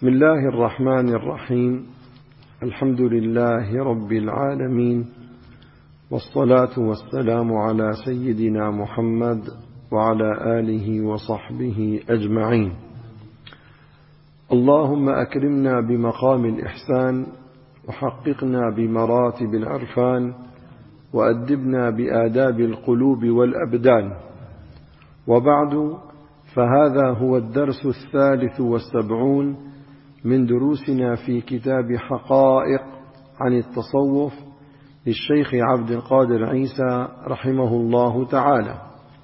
بسم الله الرحمن الرحيم. الحمد لله رب العالمين، والصلاة والسلام على سيدنا محمد وعلى آله وصحبه أجمعين. اللهم أكرمنا بمقام الإحسان، وحققنا بمراتب العرفان، وأدبنا بآداب القلوب والأبدان. وبعد، فهذا هو الدرس 73 من دروسنا في كتاب حقائق عن التصوف للشيخ عبد القادر عيسى رحمه الله تعالى.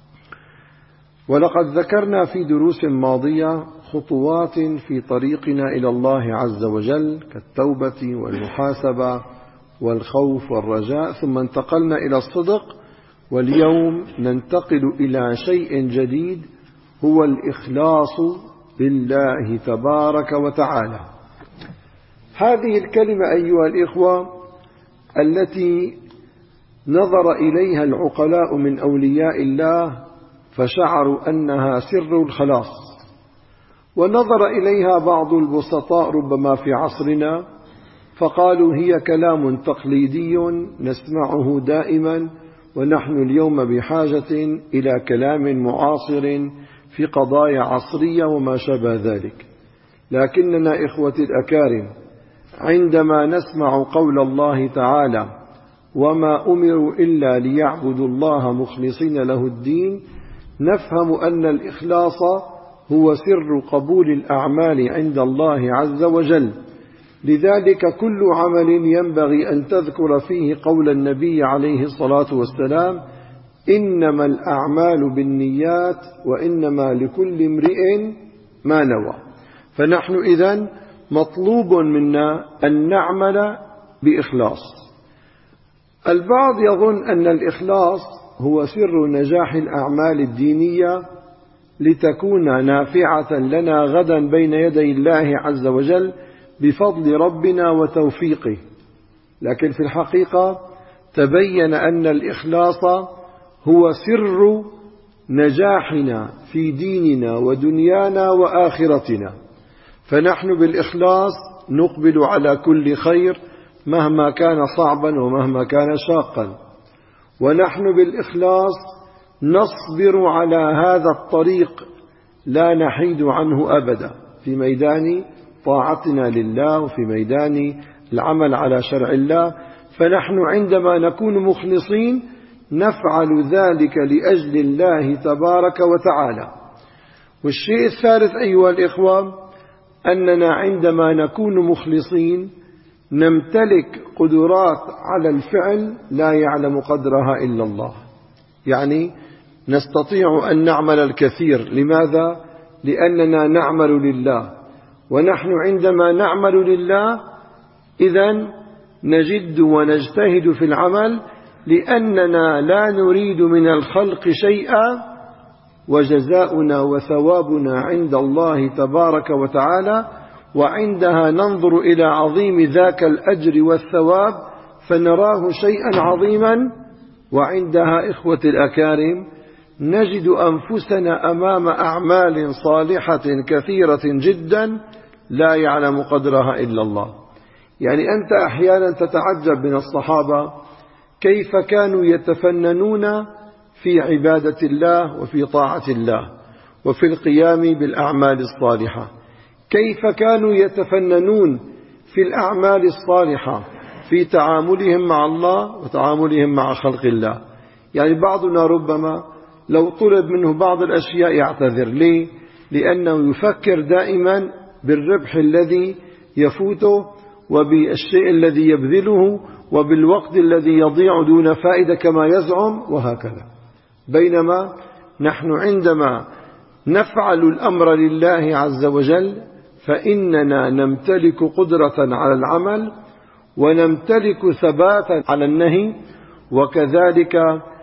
ولقد ذكرنا في دروس ماضية خطوات في طريقنا إلى الله عز وجل كالتوبة والمحاسبة والخوف والرجاء، ثم انتقلنا إلى الصدق، واليوم ننتقل إلى شيء جديد هو الإخلاص لله تبارك وتعالى. هذه الكلمة أيها الإخوة التي نظر إليها العقلاء من أولياء الله فشعروا أنها سر الخلاص، ونظر إليها بعض البسطاء ربما في عصرنا فقالوا هي كلام تقليدي نسمعه دائما، ونحن اليوم بحاجة إلى كلام معاصر في قضايا عصرية وما شابه ذلك. لكننا إخوتي الأكارم عندما نسمع قول الله تعالى: وما أمروا إلا ليعبدوا الله مخلصين له الدين، نفهم أن الإخلاص هو سر قبول الأعمال عند الله عز وجل. لذلك كل عمل ينبغي أن تذكر فيه قول النبي عليه الصلاة والسلام: إنما الأعمال بالنيات وإنما لكل امرئ ما نوى. فنحن إذن مطلوب منا أن نعمل بإخلاص. البعض يظن أن الإخلاص هو سر نجاح الأعمال الدينية لتكون نافعة لنا غدا بين يدي الله عز وجل بفضل ربنا وتوفيقه. لكن في الحقيقة تبين أن الإخلاص هو سر نجاحنا في ديننا ودنيانا وآخرتنا. فنحن بالإخلاص نقبل على كل خير مهما كان صعبا ومهما كان شاقا، ونحن بالإخلاص نصبر على هذا الطريق لا نحيد عنه أبدا في ميدان طاعتنا لله وفي ميدان العمل على شرع الله. فنحن عندما نكون مخلصين نفعل ذلك لأجل الله تبارك وتعالى. والشيء الثالث أيها الإخوة أننا عندما نكون مخلصين نمتلك قدرات على الفعل لا يعلم قدرها إلا الله. يعني نستطيع أن نعمل الكثير. لماذا؟ لأننا نعمل لله، ونحن عندما نعمل لله إذن نجد ونجتهد في العمل، لأننا لا نريد من الخلق شيئا، وجزاؤنا وثوابنا عند الله تبارك وتعالى، وعندها ننظر إلى عظيم ذاك الأجر والثواب فنراه شيئا عظيما. وعندها إخوة الأكارم نجد أنفسنا أمام أعمال صالحة كثيرة جدا لا يعلم قدرها إلا الله. يعني أنت أحيانا تتعجب من الصحابة كيف كانوا يتفننون في عبادة الله وفي طاعة الله وفي القيام بالأعمال الصالحة، كيف كانوا يتفننون في الأعمال الصالحة في تعاملهم مع الله وتعاملهم مع خلق الله. يعني بعضنا ربما لو طلب منه بعض الأشياء يعتذر. ليه؟ لأنه يفكر دائما بالربح الذي يفوته وبالشيء الذي يبذله وبالوقت الذي يضيع دون فائدة كما يزعم، وهكذا. بينما نحن عندما نفعل الأمر لله عز وجل فإننا نمتلك قدرة على العمل ونمتلك ثباتا على النهي، وكذلك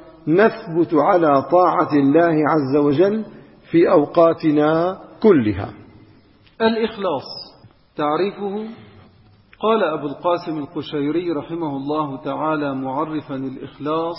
نثبت على طاعة الله عز وجل في أوقاتنا كلها. الإخلاص تعريفه: قال أبو القاسم القشيري رحمه الله تعالى معرفا الإخلاص: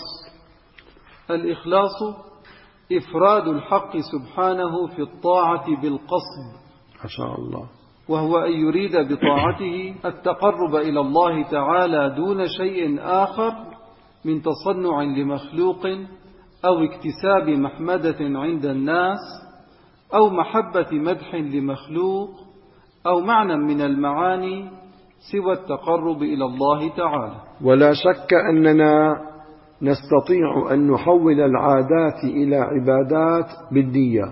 الإخلاص إفراد الحق سبحانه في الطاعة بالقصد، ما شاء الله، وهو أن يريد بطاعته التقرب إلى الله تعالى دون شيء آخر من تصنع لمخلوق أو اكتساب محمدة عند الناس أو محبة مدح لمخلوق أو معنى من المعاني سوى التقرب إلى الله تعالى. ولا شك أننا نستطيع أن نحول العادات إلى عبادات بالنية.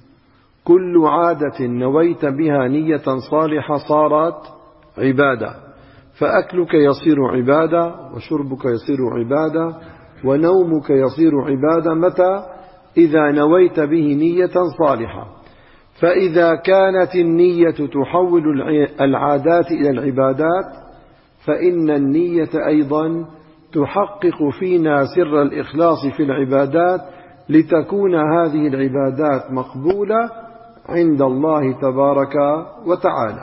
كل عادة نويت بها نية صالحة صارت عبادة، فأكلك يصير عبادة، وشربك يصير عبادة، ونومك يصير عبادة. متى؟ إذا نويت به نية صالحة. فإذا كانت النية تحول العادات إلى العبادات، فإن النية أيضا تحقق فينا سر الإخلاص في العبادات، لتكون هذه العبادات مقبولة عند الله تبارك وتعالى.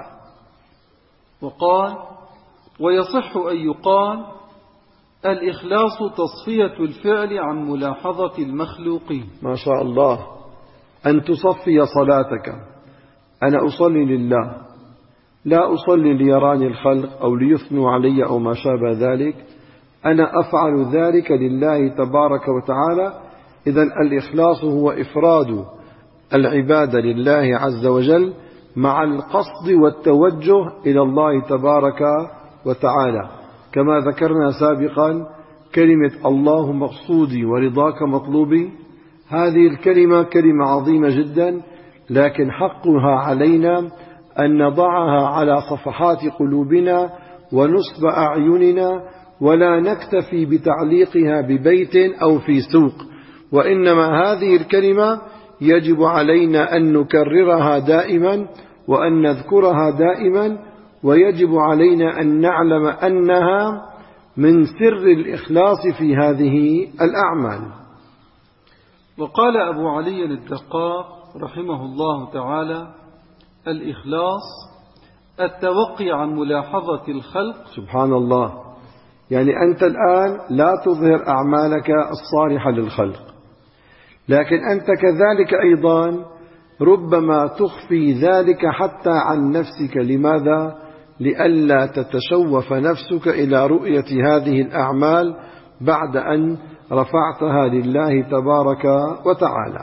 وقال: ويصح أن يقال الإخلاص تصفية الفعل عن ملاحظة المخلوقين. ما شاء الله، أن تصفي صلاتك. أنا أصلي لله، لا أصلي ليراني الخلق أو ليثنوا علي أو ما شابه ذلك، أنا أفعل ذلك لله تبارك وتعالى. إذن الإخلاص هو إفراد العبادة لله عز وجل مع القصد والتوجه إلى الله تبارك وتعالى. كما ذكرنا سابقا، كلمة الله مقصودي ورضاك مطلوبي، هذه الكلمة كلمة عظيمة جدا، لكن حقها علينا أن نضعها على صفحات قلوبنا ونصب أعيننا، ولا نكتفي بتعليقها ببيت أو في سوق، وإنما هذه الكلمة يجب علينا أن نكررها دائما وأن نذكرها دائما، ويجب علينا أن نعلم أنها من سر الإخلاص في هذه الأعمال. وقال أبو علي الدقاق رحمه الله تعالى: الإخلاص التوقي عن ملاحظة الخلق. سبحان الله، يعني أنت الآن لا تظهر أعمالك الصالحة للخلق، لكن أنت كذلك أيضا ربما تخفي ذلك حتى عن نفسك. لماذا؟ لئلا تتشوف نفسك إلى رؤية هذه الأعمال بعد أن رفعتها لله تبارك وتعالى.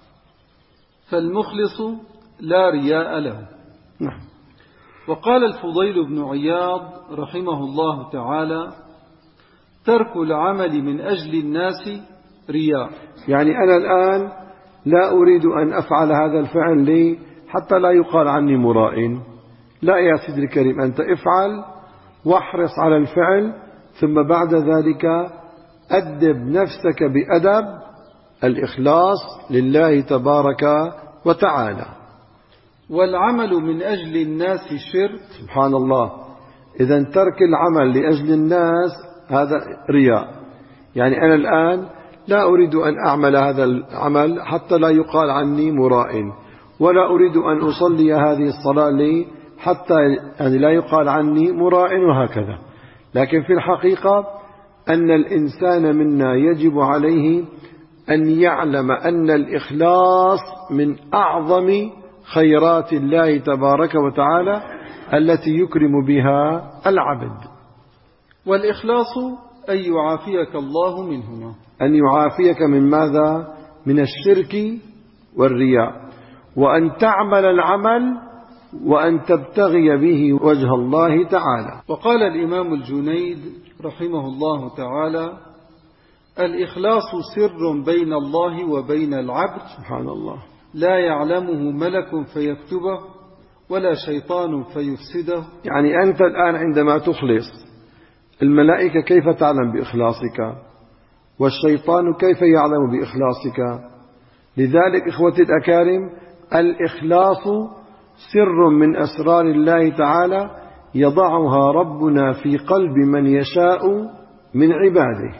فالمخلص لا رياء له. نعم. وقال الفضيل بن عياض رحمه الله تعالى: ترك العمل من أجل الناس رياء. يعني أنا الآن لا أريد أن أفعل هذا الفعل لي حتى لا يقال عني مراء. لا يا سيدي الكريم، أنت افعل واحرص على الفعل، ثم بعد ذلك أدب نفسك بأدب الإخلاص لله تبارك وتعالى. والعمل من أجل الناس شرك. سبحان الله، إذن ترك العمل لأجل الناس هذا رياء. يعني أنا الآن لا أريد أن أعمل هذا العمل حتى لا يقال عني مراء، ولا أريد أن أصلي هذه الصلاة لي حتى يعني لا يقال عني مراء، وهكذا. لكن في الحقيقة أن الإنسان منا يجب عليه أن يعلم أن الإخلاص من أعظم خيرات الله تبارك وتعالى التي يكرم بها العبد. والإخلاص أن يعافيك الله منهما. أن يعافيك من ماذا؟ من الشرك والرياء، وأن تعمل العمل وأن تبتغي به وجه الله تعالى. وقال الإمام الجنيد رحمه الله تعالى: الإخلاص سر بين الله وبين العبد. سبحان الله، لا يعلمه ملك فيكتبه ولا شيطان فيفسده. يعني أنت الآن عندما تخلص، الملائكة كيف تعلم بإخلاصك؟ والشيطان كيف يعلم بإخلاصك؟ لذلك إخوتي الأكارم، الإخلاص سر من أسرار الله تعالى يضعها ربنا في قلب من يشاء من عباده،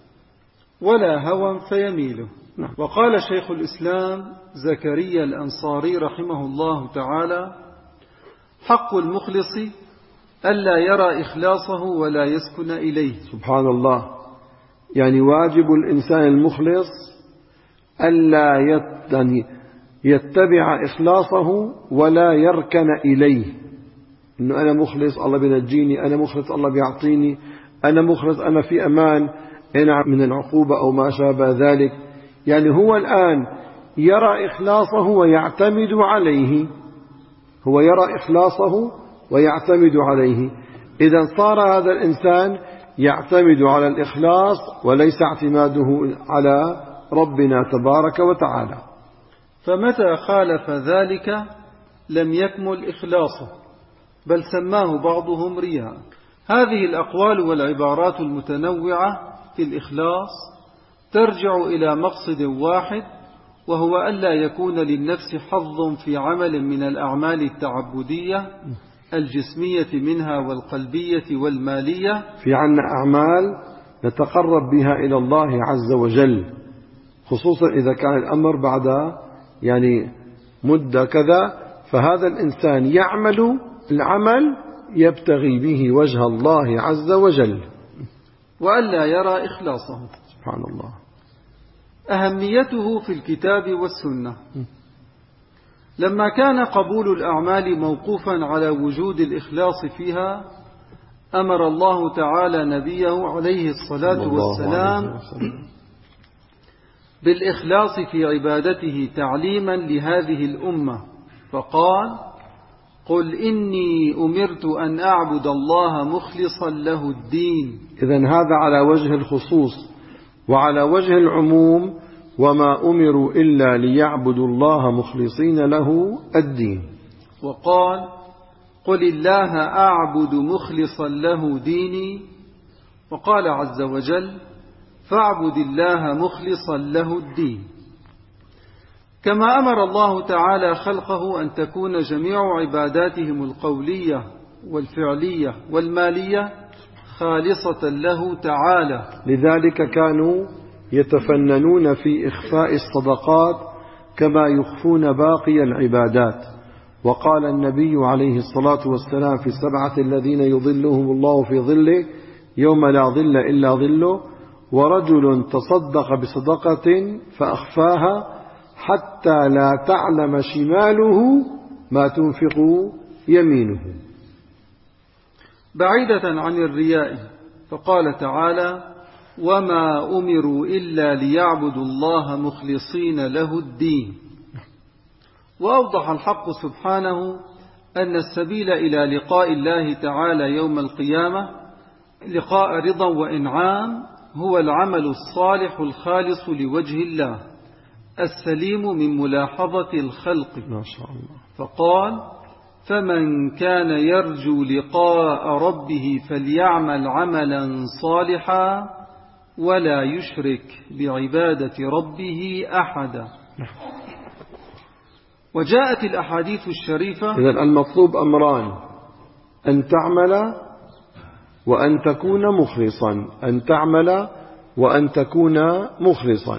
ولا هوى فيميله. نعم. وقال شيخ الإسلام زكريا الأنصاري رحمه الله تعالى: حق المخلص ألا يرى إخلاصه ولا يسكن إليه. سبحان الله، يعني واجب الإنسان المخلص ألا يتبع إخلاصه ولا يركن إليه، إنه أنا مخلص الله بينجيني، أنا مخلص الله بيعطيني، أنا مخلص أنا في أمان من العقوبة أو ما شابه ذلك. يعني هو الآن يرى إخلاصه ويعتمد عليه، هو يرى إخلاصه ويعتمد عليه. إذا صار هذا الإنسان يعتمد على الإخلاص وليس اعتماده على ربنا تبارك وتعالى. فمتى خالف ذلك لم يكمل إخلاصه، بل سماه بعضهم رياء. هذه الأقوال والعبارات المتنوعة في الإخلاص ترجع إلى مقصد واحد، وهو ألا يكون للنفس حظ في عمل من الأعمال التعبدية الجسمية منها والقلبية والمالية. في عنا أعمال نتقرب بها إلى الله عز وجل، خصوصا إذا كان الأمر بعد يعني مدة كذا، فهذا الإنسان يعمل العمل يبتغي به وجه الله عز وجل، وألا يرى إخلاصه. سبحان الله. أهميته في الكتاب والسنة. لما كان قبول الأعمال موقوفا على وجود الإخلاص فيها، أمر الله تعالى نبيه عليه الصلاة والسلام بالإخلاص في عبادته تعليما لهذه الأمة، فقال: قل إني أمرت أن أعبد الله مخلصا له الدين. إذن هذا على وجه الخصوص، وعلى وجه العموم: وما أمروا إلا ليعبدوا الله مخلصين له الدين. وقال: قل الله أعبد مخلصا له ديني. وقال عز وجل: فاعبد الله مخلصا له الدين. كما أمر الله تعالى خلقه أن تكون جميع عباداتهم القولية والفعلية والمالية خالصة له تعالى. لذلك كانوا يتفننون في إخفاء الصدقات كما يخفون باقي العبادات. وقال النبي عليه الصلاة والسلام: في السبعة الذين يظلهم الله في ظله يوم لا ظل إلا ظله: ورجل تصدق بصدقة فأخفاها حتى لا تعلم شماله ما تنفق يمينه. بعيدة عن الرياء، فقال تعالى: وما أمروا إلا ليعبدوا الله مخلصين له الدين. وأوضح الحق سبحانه أن السبيل إلى لقاء الله تعالى يوم القيامة لقاء رضا وإنعام هو العمل الصالح الخالص لوجه الله السليم من ملاحظة الخلق. ما شاء الله. فقال: فمن كان يرجو لقاء ربه فليعمل عملا صالحا ولا يشرك بعبادة ربه أحدا. وجاءت الأحاديث الشريفة. إذن المطلوب أمران: أن تعمل وأن تكون مخلصا، أن تعمل وأن تكون مخلصا.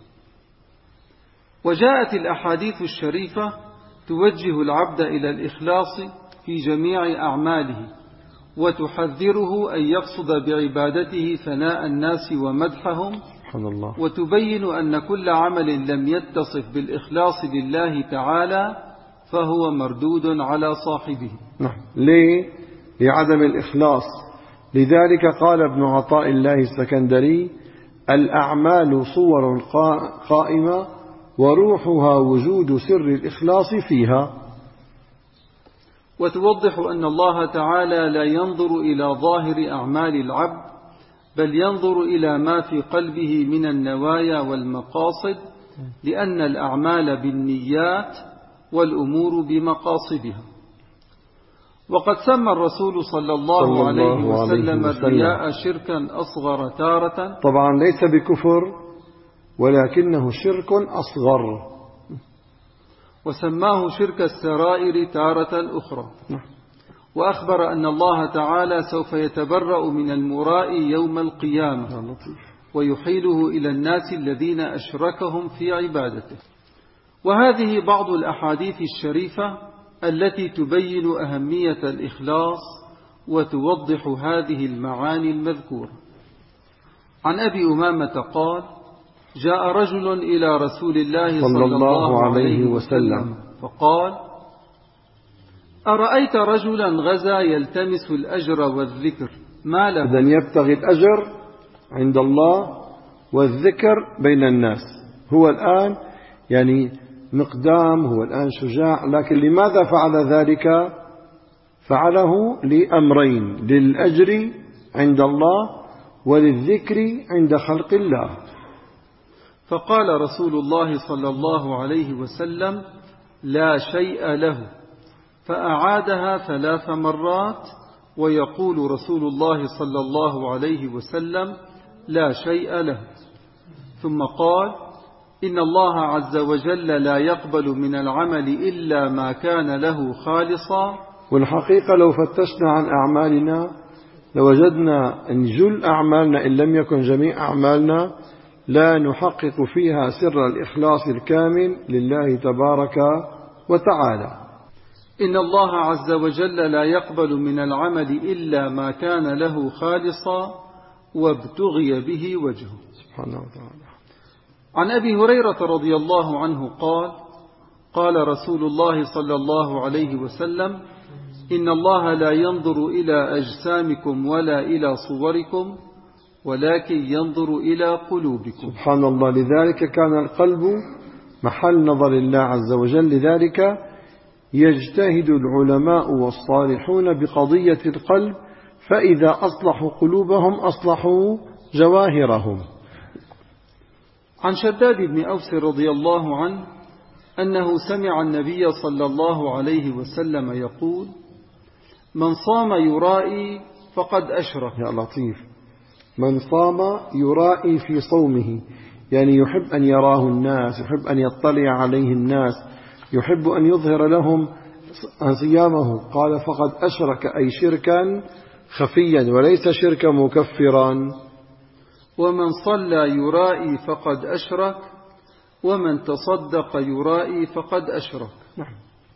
وجاءت الأحاديث الشريفة توجه العبد إلى الإخلاص في جميع أعماله، وتحذره أن يقصد بعبادته ثناء الناس ومدحهم، سبحان الله. وتبين أن كل عمل لم يتصف بالإخلاص لله تعالى فهو مردود على صاحبه. ليه؟ لعدم الإخلاص. لذلك قال ابن عطاء الله السكندري: الأعمال صور قائمة وروحها وجود سر الإخلاص فيها. وتوضح أن الله تعالى لا ينظر إلى ظاهر أعمال العبد، بل ينظر إلى ما في قلبه من النوايا والمقاصد، لأن الأعمال بالنيات والأمور بمقاصدها. وقد سمى الرسول صلى الله عليه وسلم الرياء شركا أصغر تارة، طبعا ليس بكفر ولكنه شرك أصغر، وسماه شرك السرائر تارة أخرى. وأخبر أن الله تعالى سوف يتبرأ من المراء يوم القيامة ويحيله إلى الناس الذين أشركهم في عبادته. وهذه بعض الأحاديث الشريفة التي تبين أهمية الإخلاص وتوضح هذه المعاني المذكورة. عن أبي أمامة قال: جاء رجل إلى رسول الله صلى الله عليه وسلم فقال: أرأيت رجلا غزا يلتمس الأجر والذكر ما له؟ إذن يبتغي الأجر عند الله والذكر بين الناس. هو الآن يعني مقدام، هو الآن شجاع، لكن لماذا فعل ذلك؟ فعله لأمرين: للأجر عند الله وللذكر عند خلق الله. فقال رسول الله صلى الله عليه وسلم: لا شيء له، فأعادها 3 مرات، ويقول رسول الله صلى الله عليه وسلم: لا شيء له. ثم قال: إن الله عز وجل لا يقبل من العمل إلا ما كان له خالصا. والحقيقة لو فتشنا عن أعمالنا لوجدنا أن جل أعمالنا إن لم يكن جميع أعمالنا لا نحقق فيها سر الإخلاص الكامل لله تبارك وتعالى. إن الله عز وجل لا يقبل من العمل إلا ما كان له خالصا وابتغي به وجهه سبحانه وتعالى. عن أبي هريرة رضي الله عنه قال: قال رسول الله صلى الله عليه وسلم: إن الله لا ينظر إلى أجسامكم ولا إلى صوركم ولكن ينظر إلى قلوبكم. سبحان الله. لذلك كان القلب محل نظر الله عز وجل. لذلك يجتهد العلماء والصالحون بقضية القلب، فإذا أصلحوا قلوبهم أصلحوا جواهرهم. عن شداد بن أوس رضي الله عنه أنه سمع النبي صلى الله عليه وسلم يقول: من صام يرائي فقد أشرك. يا لطيف. من صام يرائي في صومه، يعني يحب أن يراه الناس، يحب أن يطلع عليه الناس، يحب أن يظهر لهم صيامه. قال: فقد أشرك، أي شركا خفيا وليس شركا مكفرا. ومن صلى يرائي فقد أشرك، ومن تصدق يرائي فقد أشرك. نعم.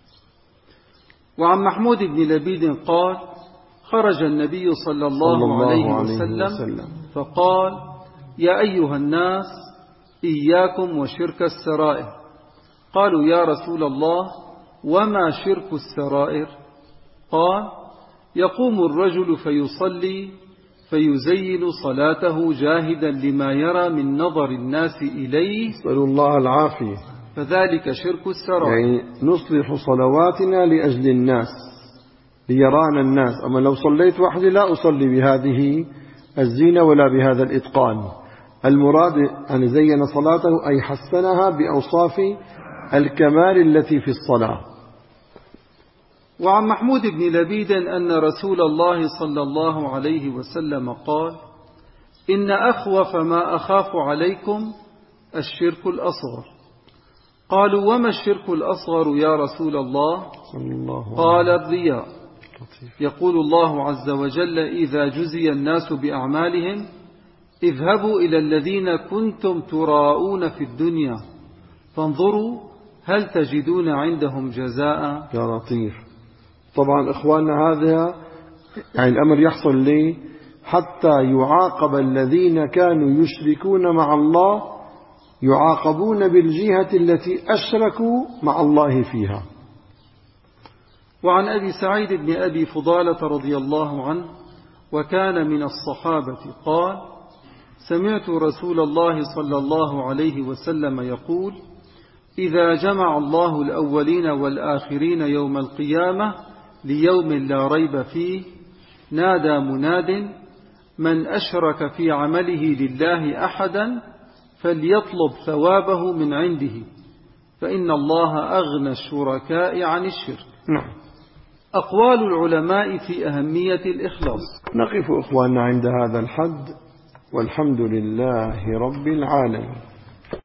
وعن محمود بن لبيد قال: خرج النبي صلى الله عليه وسلم فقال: يا أيها الناس إياكم وشرك السرائر. قالوا: يا رسول الله وما شرك السرائر؟ قال: يقوم الرجل فيصلي فيزين صلاته جاهدا لما يرى من نظر الناس إليه، نسأل الله العافية، فذلك شرك السرائر. يعني نصلح صلواتنا لأجل الناس، ليرانا الناس. أما لو صليت وحدي لا أصلي بهذه الزينة ولا بهذا الإتقان. المراد أن زين صلاته أي حسنها بأوصاف الكمال التي في الصلاة. وعن محمود بن لبيد أن رسول الله صلى الله عليه وسلم قال: إن أخوف ما أخاف عليكم الشرك الأصغر. قالوا: وما الشرك الأصغر يا رسول الله؟ قال: الرياء. يقول الله عز وجل: إذا جزي الناس بأعمالهم اذهبوا إلى الذين كنتم تراءون في الدنيا فانظروا هل تجدون عندهم جزاء. يا لطيف. طبعا إخواننا هذا يعني الأمر يحصل ليه؟ حتى يعاقب الذين كانوا يشركون مع الله، يعاقبون بالجهة التي أشركوا مع الله فيها. وعن أبي سعيد بن أبي فضالة رضي الله عنه وكان من الصحابة قال: سمعت رسول الله صلى الله عليه وسلم يقول: إذا جمع الله الأولين والآخرين يوم القيامة ليوم لا ريب فيه نادى مناد: من أشرك في عمله لله أحدا فليطلب ثوابه من عنده فإن الله أغنى الشركاء عن الشرك. نعم. أقوال العلماء في أهمية الإخلاص. نقف إخواننا عند هذا الحد، والحمد لله رب العالمين.